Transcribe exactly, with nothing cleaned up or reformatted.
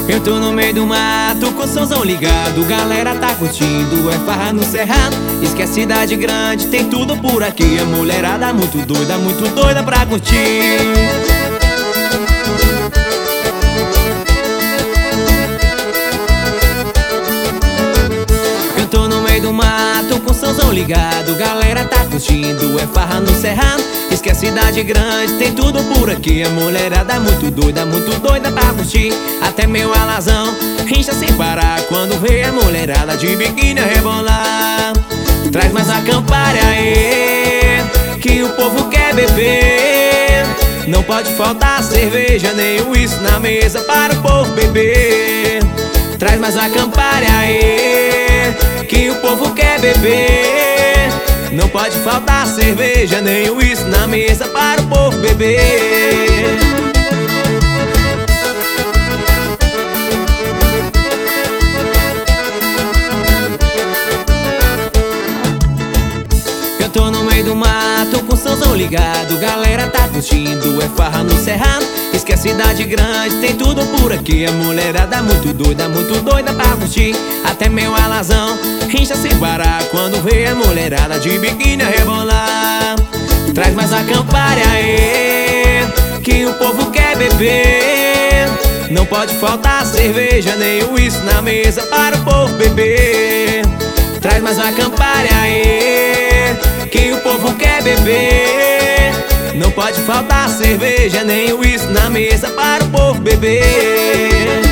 Eu tô no meio do mato com o somzão ligado, galera tá curtindo, é farra no cerrado. Esquece cidade grande, tem tudo por aqui. A mulherada muito doida, muito doida pra curtir. Eu tô no meio do mato com o somzão ligado, galera tá curtindo, é farra no cerrado. Esquece cidade grande, tem tudo por aqui. A mulherada muito doida, muito doida pra curtir. Até meu alazão rincha sem parar quando vê a mulherada de biquíni a rebolar. Traz mais a Campari aí, que o povo quer beber. Não pode faltar cerveja nem uísque na mesa para o povo beber. Traz mais a Campari aí, que o povo quer beber. Não pode faltar cerveja nem uísque na mesa para o povo beber. Eu tô no meio do mato com o somzão ligado, galera tá curtindo, é farra no cerrado. Esquece cidade grande, tem tudo por aqui. A mulherada muito doida, muito doida pra curtir. Até meu alazão rincha sem parar quando vê a mulherada de biquíni a rebolar. Traz mais a Campari aí, que o povo quer beber. Não pode faltar cerveja nem uísque na mesa para o povo beber. Traz mais a Campari aí, que o povo quer beber. Não pode faltar cerveja nem uísque na mesa para o povo beber.